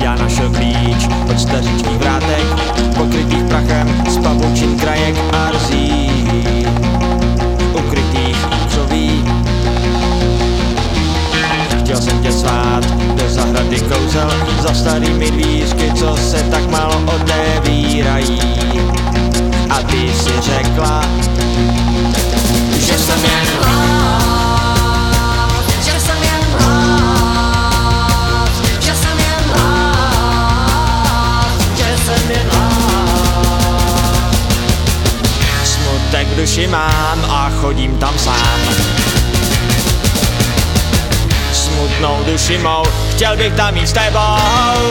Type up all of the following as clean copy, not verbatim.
Já našel klíč od stařičkých vrátek, pokrytých prachem z pavučin, krajek a rzí, ukrytých, co ví. Chtěl jsem tě svát do zahrady kouzel za starými dvířky, co se tak málo otevírají. A ty si řekla, že jsem jen hlad, že jsem jen hlad, že jsem jen hlad, že jsem jen hlad. Smutek v duši mám a chodím tam sám. Smutnou duši mou, chtěl bych tam jít s tebou.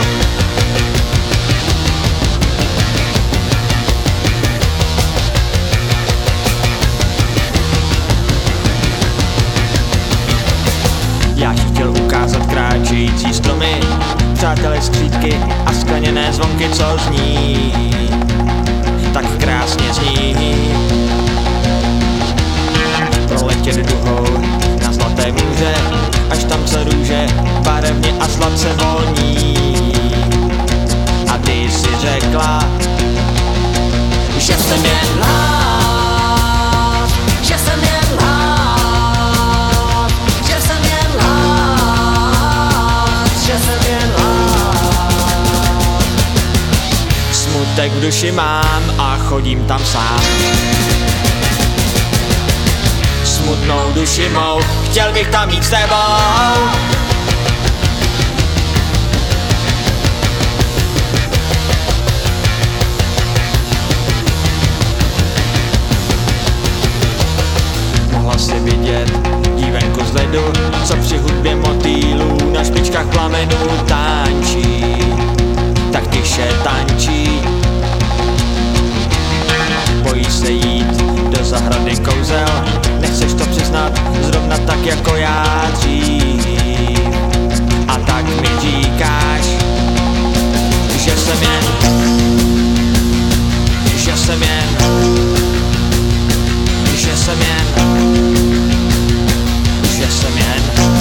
Já ti chtěl ukázat kráčející stromy, přátelé skřídky a skleněné zvonky, co zní, tak krásně zní. Proletět duhou na zlaté můře, až tam se růže barevně a sladce voní. A ty si řekla, že jsem jen hlad, že jsem jen hlad, že jsem jen hlad, že jsem jen hlad. Smutek v duši mám a chodím tam sám. Smutnou duši mou, chtěl bych tam jít s tebou. Mohla si vidět dívenku z ledu, co při hudbě motýlů na špičkách plamenů tančí, tak tiše tančí. Bojí se jít do zahrady kouzel, nechceš to přiznat, zrovna tak jako já dřív. A tak mi říkáš, že jsem jen, že jsem jen, že jsem jen, že jsem jen.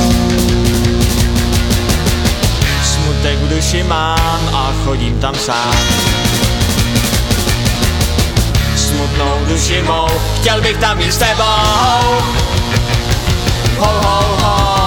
Smutek v duši mám a chodím tam sám. Smutnou duši mou, chtěl bych tam jít s tebou. Ho, ho, ho.